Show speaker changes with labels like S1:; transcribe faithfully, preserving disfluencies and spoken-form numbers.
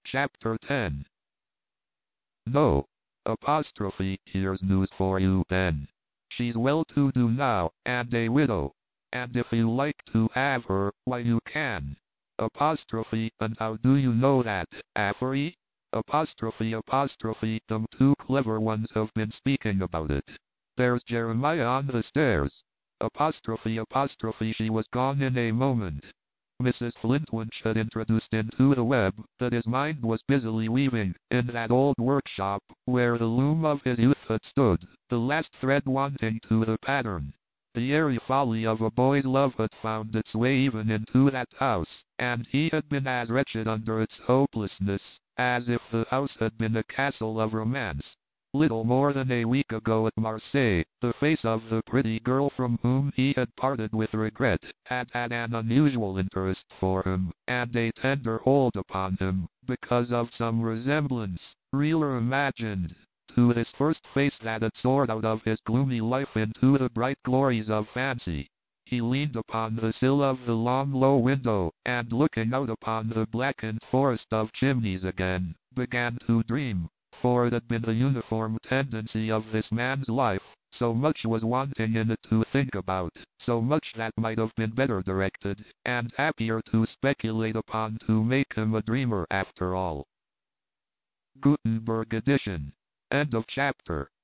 S1: Chapter ten. No. Apostrophe, here's news for you, Ben. She's well-to-do now, and a widow. And if you like to have her, why you can. Apostrophe, and how do you know that, Affery? Apostrophe apostrophe, them two clever ones have been speaking about it. There's Jeremiah on the stairs. Apostrophe apostrophe, she was gone in a moment. Missus Flintwinch had introduced into the web that his mind was busily weaving, in that old workshop, where the loom of his youth had stood, the last thread wanting to the pattern. The airy folly of a boy's love had found its way even into that house, and he had been as wretched under its hopelessness, as if the house had been a castle of romance. Little more than a week ago at Marseilles, the face of the pretty girl from whom he had parted with regret had had an unusual interest for him, and a tender hold upon him, because of some resemblance, real or imagined, to this first face that had soared out of his gloomy life into the bright glories of fancy. He leaned upon the sill of the long low window, and looking out upon the blackened forest of chimneys again, began to dream. For it had been the uniform tendency of this man's life, so much was wanting in it to think about, so much that might have been better directed, and happier to speculate upon, to make him a dreamer after all. Gutenberg edition. End of chapter.